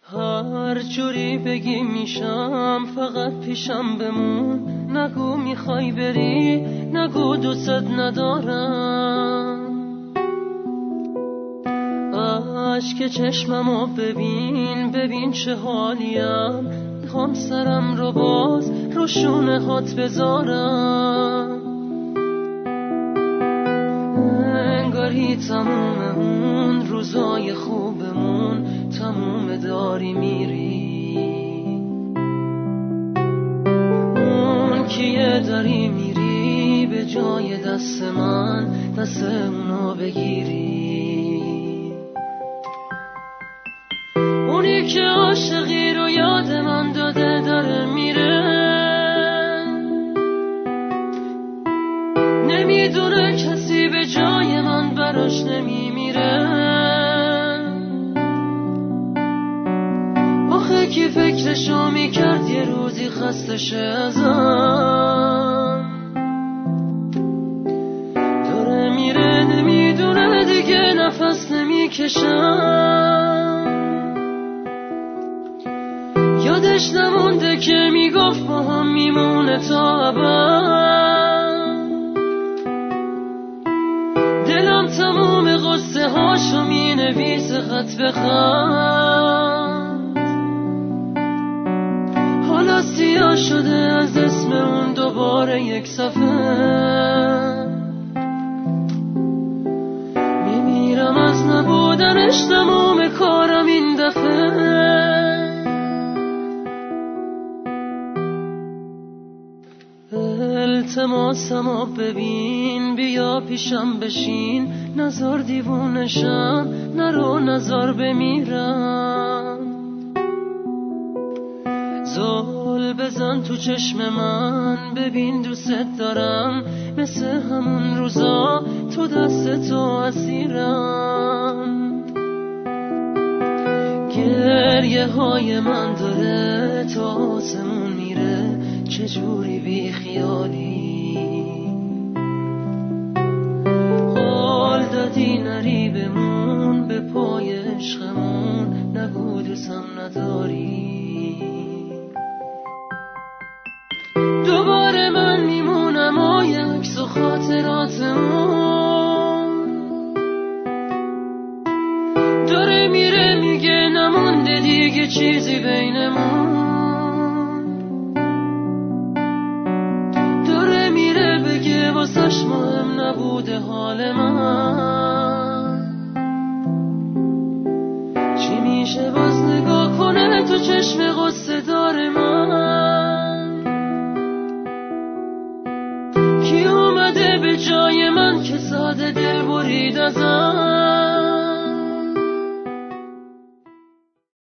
هر جوری بگی میشم، فقط پیشم بمون. نگو میخوای بری، نگو دوست ندارم. عشق چشممو ببین، ببین چه حالیم. میخوام سرم رو باز رو شونه هات بذارم. انگاری تموم اون روزای خوبمون تموم داری میری. اون کیه داری میری به جای دست من، دست اونو بگیری. اونی که عاشقی رو یاد من داده داره میره. نمیدونه کسی به جای من براش نمیمیره. آخه کی فکرشو میکرد یه روزی خسته شه ازم. داره میره نمیدونه دیگه نفس نمیکشم. یادش نمونده که میگفت با هم میمونه تا ابد. دلم تموم قصه هاشو مینویسه خط به خط. حالا سیاه شده از اسم اون دوباره یک صفحه. میمیرم از نبودنش، تموم کارم این دفعه. التماسمو ببین، بیا پیشم بشین. نزار دیوونشم، نرو نزار بمیرم. زل بزن تو چشم من، ببین دوست دارم. مثل همون روزا تو دست تو اسیرم. گریه های من داره تا آسمون میره. چجوری بی خیالی قول دادی نری بمون به پای عشقمون. نگو دوستم نداری. دوباره من میمونم و عکس و خاطراتمون. داره میره میگه نمونده دیگه چیزی بینمون. واسش مهم نبوده حال من. چی میشه باز نگاه کنه تو چشم غصه دار من. کی اومده به جای من که ساده دل برید ازم.